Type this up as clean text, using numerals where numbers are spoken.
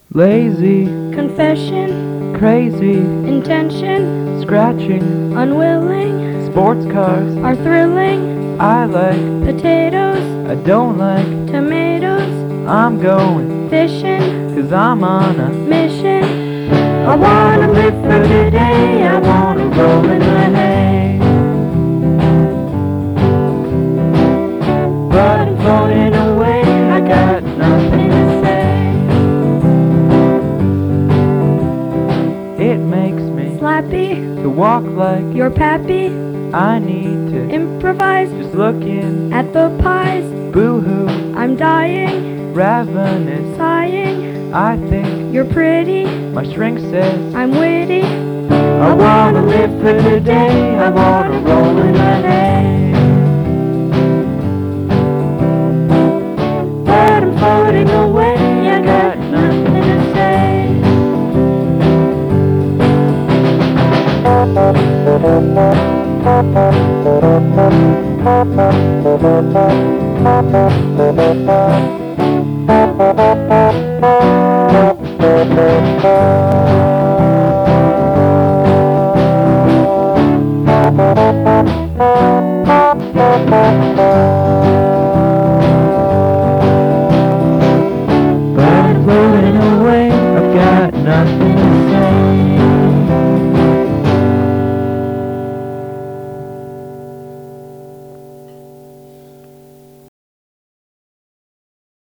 Lazy, confession, crazy, intention, scratching, unwilling, sports cars, are thrilling, I like, potatoes, I don't like, tomatoes, I'm going, fishing, 'cause I'm on a mission. I wanna live for today, I wanna roll in the hay. But I'm floating away, I got nothing to say. It makes me Slappy, to walk like you're pappy, I need to improvise just looking, at the pies. boo-hoo, I'm dying, ravenous, sighing, I think you're pretty, my shrink says I'm witty. I wanna live for today, I wanna roll in the hay. But I'm floating away, I got nothing to say. But I'm floating away, I've got nothing to say.